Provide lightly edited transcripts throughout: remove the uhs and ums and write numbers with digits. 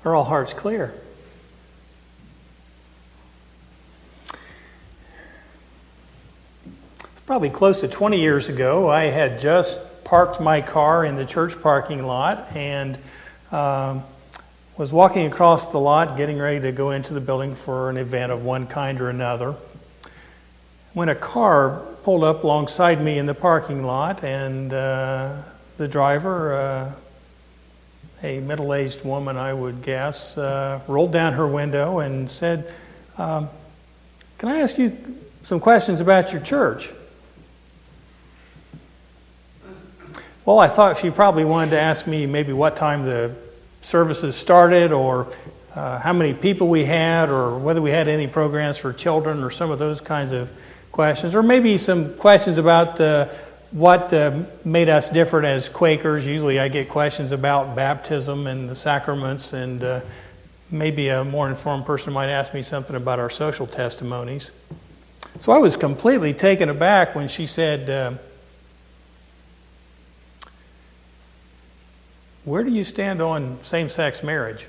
Are all hearts clear? It's probably close to 20 years ago. I had just parked my car in the church parking lot and was walking across the lot getting ready to go into the building for an event of one kind or another when a car pulled up alongside me in the parking lot, and the driver, a middle-aged woman I would guess, rolled down her window and said, "Can I ask you some questions about your church?" Well, I thought she probably wanted to ask me maybe what time the services started, or how many people we had, or whether we had any programs for children, or some of those kinds of questions, or maybe some questions about what made us different as Quakers. Usually I get questions about baptism and the sacraments, and maybe a more informed person might ask me something about our social testimonies. So I was completely taken aback when she said, "Where do you stand on same-sex marriage?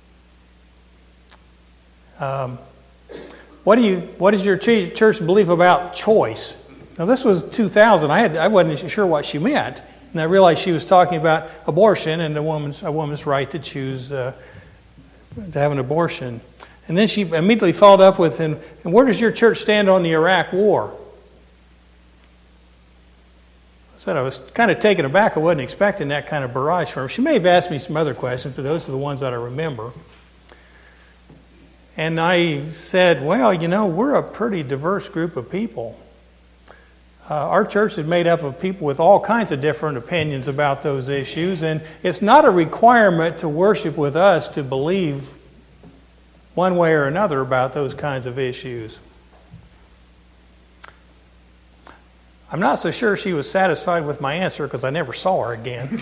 What does your church believe about choice?" Now, this was 2000. I wasn't sure what she meant, and I realized she was talking about abortion and a woman's right to choose to have an abortion. And then she immediately followed up with, "And where does your church stand on the Iraq War?" I said I was kind of taken aback. I wasn't expecting that kind of barrage from her. She may have asked me some other questions, but those are the ones that I remember. And I said, "Well, we're a pretty diverse group of people. Our church is made up of people with all kinds of different opinions about those issues, and it's not a requirement to worship with us to believe one way or another about those kinds of issues." I'm not so sure she was satisfied with my answer because I never saw her again.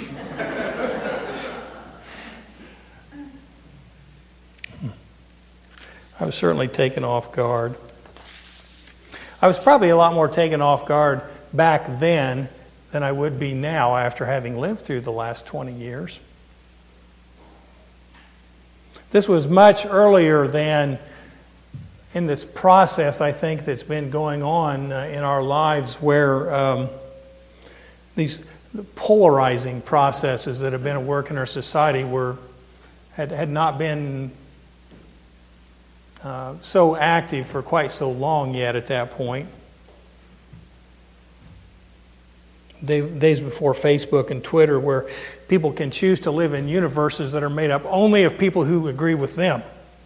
I was certainly taken off guard. I was probably a lot more taken off guard back then than I would be now after having lived through the last 20 years. This was much earlier than in this process, I think, that's been going on in our lives, where these polarizing processes that have been at work in our society had not been so active for quite so long yet at that point. Days before Facebook and Twitter, where people can choose to live in universes that are made up only of people who agree with them.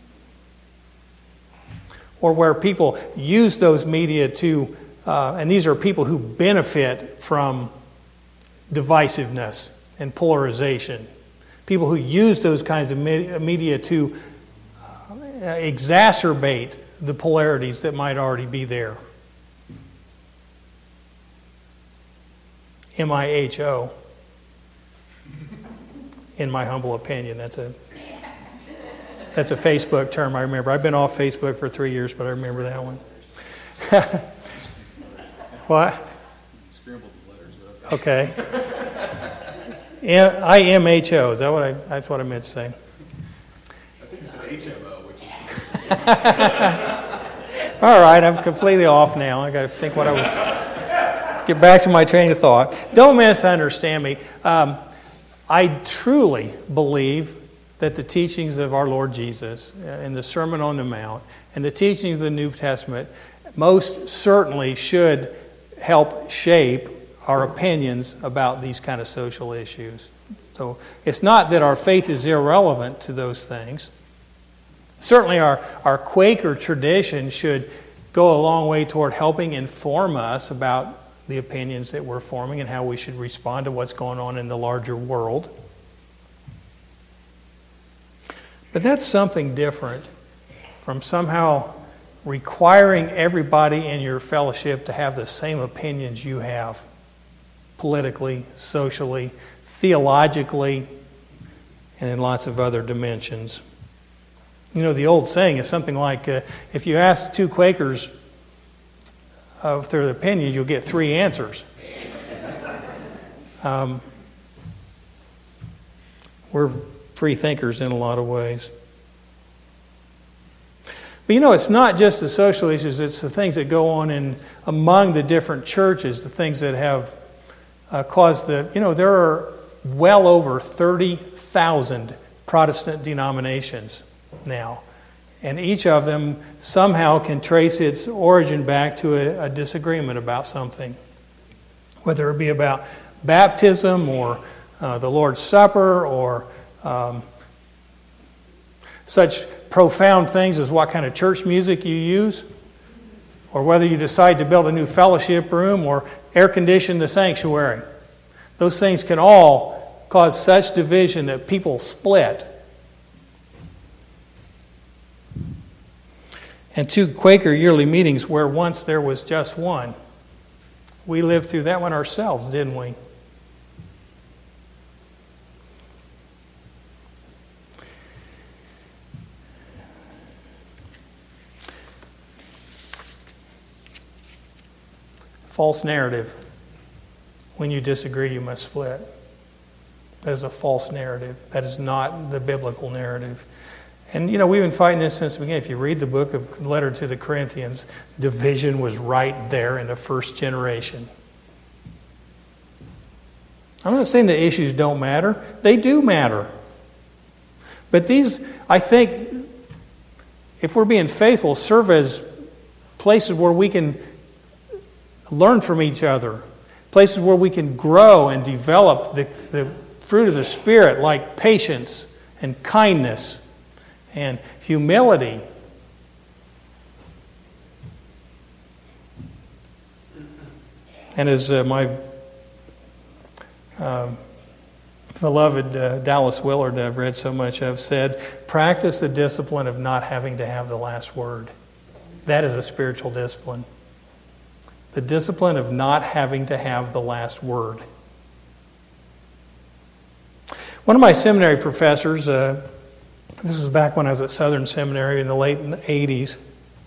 Or where people use those media to, and these are people who benefit from divisiveness and polarization. People who use those kinds of media to exacerbate the polarities that might already be there. MIHO, in my humble opinion. That's a Facebook term I remember. I've been off Facebook for 3 years, but I remember that one. What? Scrambled the letters. Okay. IMHO, is that that's what I meant to say? I think it's an HMO, which is... All right, I'm completely off now. I got to think what I was... Get back to my train of thought. Don't misunderstand me. I truly believe that the teachings of our Lord Jesus and the Sermon on the Mount and the teachings of the New Testament most certainly should help shape our opinions about these kind of social issues. So it's not that our faith is irrelevant to those things. Certainly our Quaker tradition should go a long way toward helping inform us about the opinions that we're forming and how we should respond to what's going on in the larger world. But that's something different from somehow requiring everybody in your fellowship to have the same opinions you have, politically, socially, theologically, and in lots of other dimensions. The old saying is something like, if you ask two Quakers of their opinion, you'll get three answers. We're free thinkers in a lot of ways. But it's not just the social issues, it's the things that go on among the different churches, the things that have caused there are well over 30,000 Protestant denominations now. And each of them somehow can trace its origin back to a disagreement about something. Whether it be about baptism or the Lord's Supper or such profound things as what kind of church music you use, or whether you decide to build a new fellowship room or air condition the sanctuary. Those things can all cause such division that people split. And 2 Quaker yearly meetings where once there was just one. We lived through that one ourselves, didn't we? False narrative. When you disagree, you must split. That is a false narrative. That is not the biblical narrative. And, we've been fighting this since the beginning. If you read the book of letter to the Corinthians, division was right there in the first generation. I'm not saying the issues don't matter. They do matter. But these, I think, if we're being faithful, serve as places where we can learn from each other. Places where we can grow and develop the fruit of the Spirit, like patience and kindness and humility. And as my beloved Dallas Willard, I've read so much of, said, practice the discipline of not having to have the last word. That is a spiritual discipline. The discipline of not having to have the last word. One of my seminary professors, this was back when I was at Southern Seminary in the late 80s,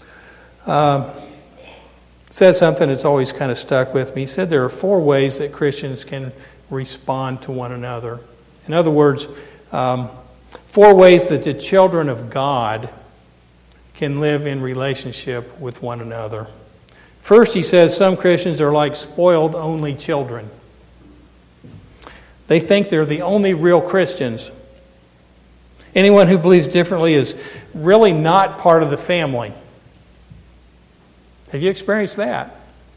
said something that's always kind of stuck with me. He said there are 4 ways that Christians can respond to one another. In other words, 4 ways that the children of God can live in relationship with one another. First, he says some Christians are like spoiled only children. They think they're the only real Christians. Anyone who believes differently is really not part of the family. Have you experienced that?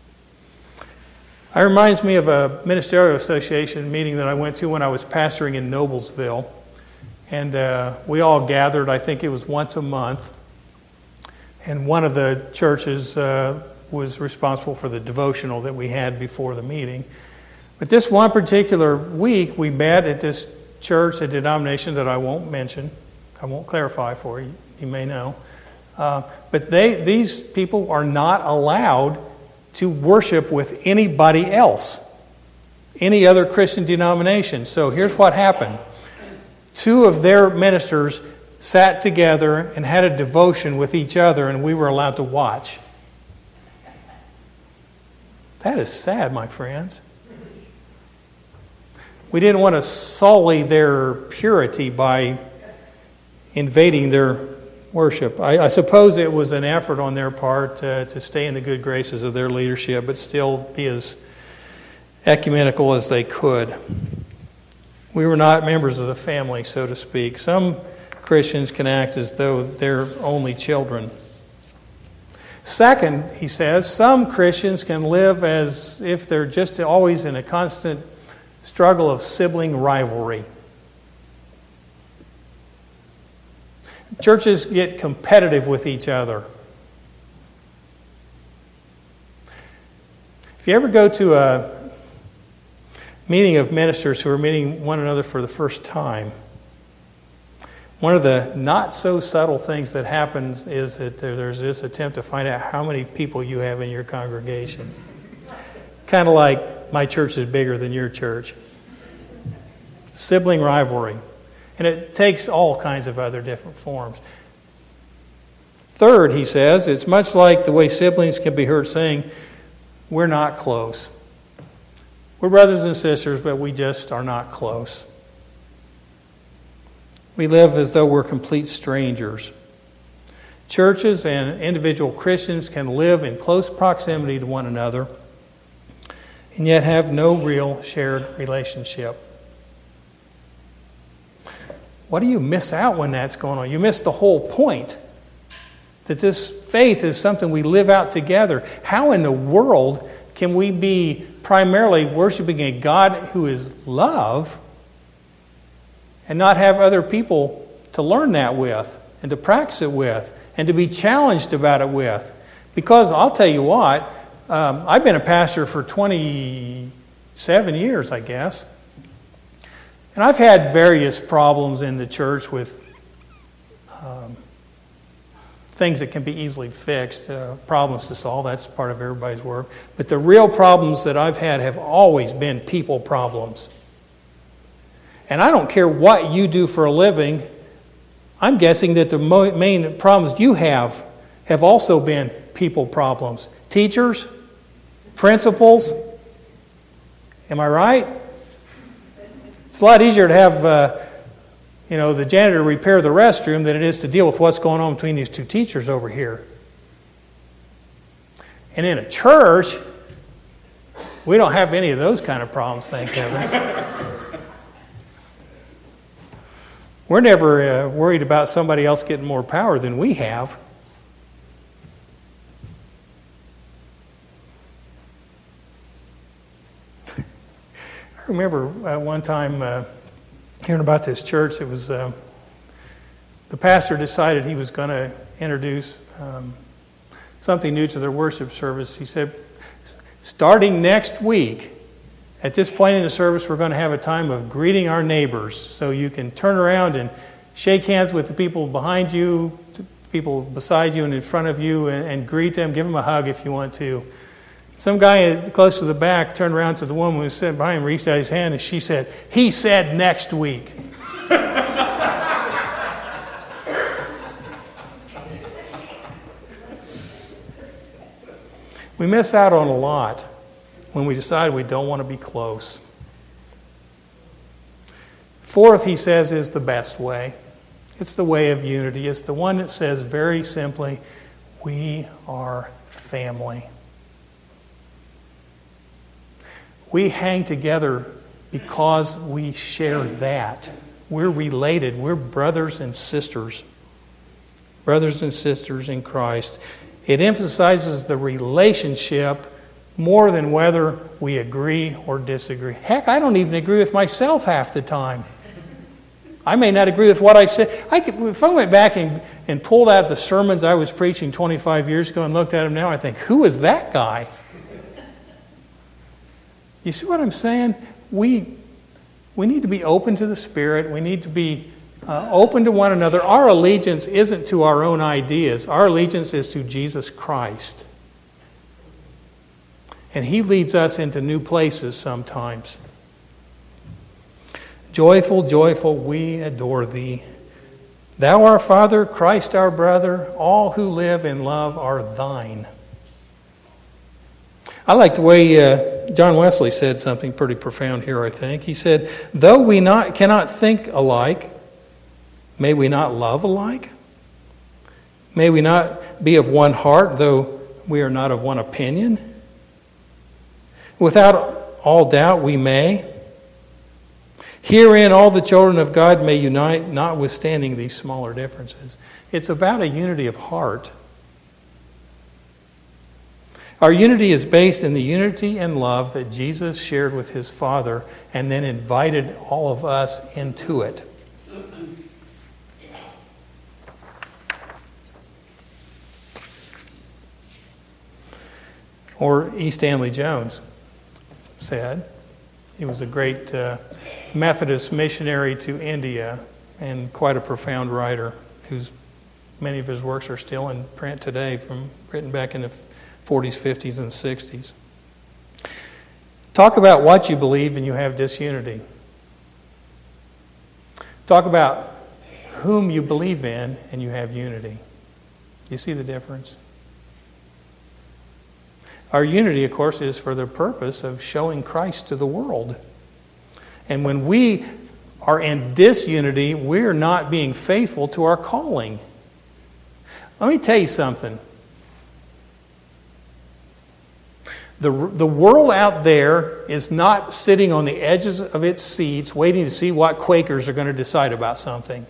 It reminds me of a ministerial association meeting that I went to when I was pastoring in Noblesville. And we all gathered, I think it was once a month. And one of the churches was responsible for the devotional that we had before the meeting. But this one particular week, we met at this church, a denomination that I won't mention. I won't clarify for you. You may know. But these people are not allowed to worship with anybody else, any other Christian denomination. So here's what happened. 2 of their ministers sat together and had a devotion with each other, and we were allowed to watch. That is sad, my friends. We didn't want to sully their purity by invading their worship. I suppose it was an effort on their part to stay in the good graces of their leadership, but still be as ecumenical as they could. We were not members of the family, so to speak. Some Christians can act as though they're only children. Second, he says, some Christians can live as if they're just always in a constant struggle of sibling rivalry. Churches get competitive with each other. If you ever go to a meeting of ministers who are meeting one another for the first time, one of the not so subtle things that happens is that there's this attempt to find out how many people you have in your congregation. Kind of like my church is bigger than your church. Sibling rivalry. And it takes all kinds of other different forms. Third, he says, it's much like the way siblings can be heard saying, we're not close. We're brothers and sisters, but we just are not close. We live as though we're complete strangers. Churches and individual Christians can live in close proximity to one another and yet have no real shared relationship. What do you miss out when that's going on? You miss the whole point. That this faith is something we live out together. How in the world can we be primarily worshiping a God who is love and not have other people to learn that with and to practice it with and to be challenged about it with? Because I'll tell you what, I've been a pastor for 27 years, I guess. And I've had various problems in the church with things that can be easily fixed, problems to solve. That's part of everybody's work. But the real problems that I've had have always been people problems. And I don't care what you do for a living, I'm guessing that the main problems you have also been people problems. Teachers, principals, am I right? It's a lot easier to have the janitor repair the restroom than it is to deal with what's going on between these two teachers over here. And in a church, we don't have any of those kind of problems, thank heavens. We're never worried about somebody else getting more power than we have. I remember one time hearing about this church. It was the pastor decided he was going to introduce something new to their worship service. He said, starting next week, at this point in the service, we're going to have a time of greeting our neighbors. So you can turn around and shake hands with the people behind you, people beside you and in front of you, and greet them, give them a hug if you want to. Some guy close to the back turned around to the woman who was sitting behind him, reached out his hand, and she said, "He said next week." We miss out on a lot when we decide we don't want to be close. Fourth, he says, is the best way. It's the way of unity. It's the one that says very simply, we are family. We hang together because we share that. We're related. We're brothers and sisters. Brothers and sisters in Christ. It emphasizes the relationship more than whether we agree or disagree. Heck, I don't even agree with myself half the time. I may not agree with what I said. If I went back and pulled out the sermons I was preaching 25 years ago and looked at them now, I think, who is that guy? You see what I'm saying? We need to be open to the Spirit. We need to be open to one another. Our allegiance isn't to our own ideas. Our allegiance is to Jesus Christ. And He leads us into new places sometimes. Joyful, joyful, we adore Thee. Thou our Father, Christ our brother, all who live in love are Thine. I like the way John Wesley said something pretty profound here, I think. He said, though we cannot think alike, may we not love alike? May we not be of one heart, though we are not of one opinion? Without all doubt we may. Herein all the children of God may unite, notwithstanding these smaller differences. It's about a unity of heart. Our unity is based in the unity and love that Jesus shared with His Father and then invited all of us into it. Or E. Stanley Jones said, he was a great Methodist missionary to India and quite a profound writer whose many of his works are still in print today, written back in the 40s, 50s, and 60s. Talk about what you believe and you have disunity. Talk about whom you believe in and you have unity. You see the difference? Our unity, of course, is for the purpose of showing Christ to the world. And when we are in disunity, we're not being faithful to our calling. Let me tell you something. The world out there is not sitting on the edges of its seats waiting to see what Quakers are going to decide about something.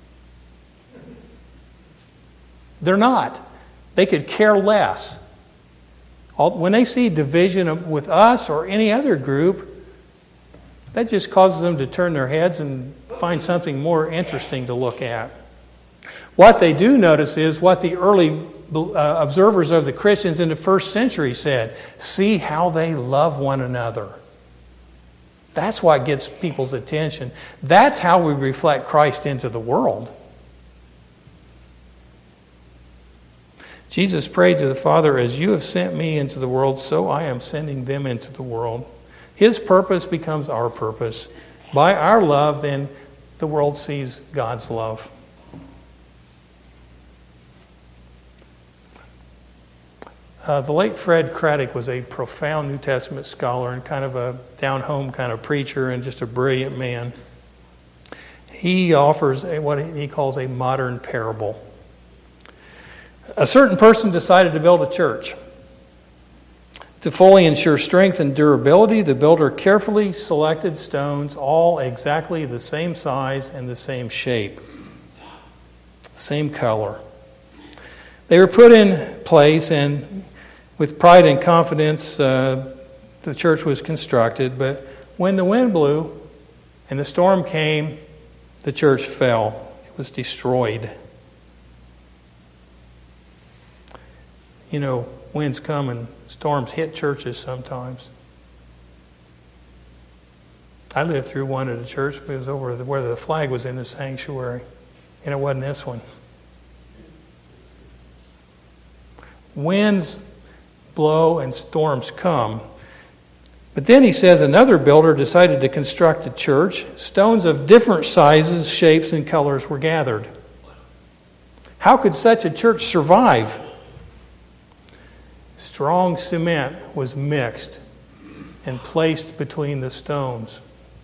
They're not. They could care less. When they see division with us or any other group, that just causes them to turn their heads and find something more interesting to look at. What they do notice is what the early observers of the Christians in the first century said. See how they love one another. That's what gets people's attention. That's how we reflect Christ into the world. Jesus prayed to the Father, as you have sent me into the world, so I am sending them into the world. His purpose becomes our purpose. By our love, then, the world sees God's love. The late Fred Craddock was a profound New Testament scholar and kind of a down-home kind of preacher and just a brilliant man. He offers what he calls a modern parable. A certain person decided to build a church. To fully ensure strength and durability, the builder carefully selected stones, all exactly the same size and the same shape, same color. They were put in place, and with pride and confidence, the church was constructed. But when the wind blew and the storm came, the church fell. It was destroyed. You know, winds come and storms hit churches sometimes. I lived through one at a church. It was over where the flag was in the sanctuary, and it wasn't this one. Winds blow and storms come. But then he says another builder decided to construct a church. Stones of different sizes, shapes, and colors were gathered. How could such a church survive? Strong cement was mixed and placed between the stones.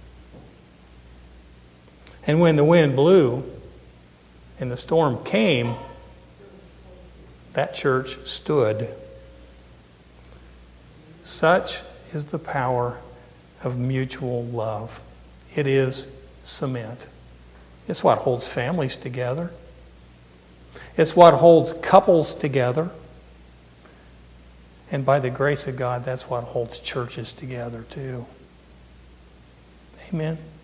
And when the wind blew and the storm came, that church stood. Such is the power of mutual love. It is cement. It's what holds families together. It's what holds couples together. And by the grace of God, that's what holds churches together too. Amen.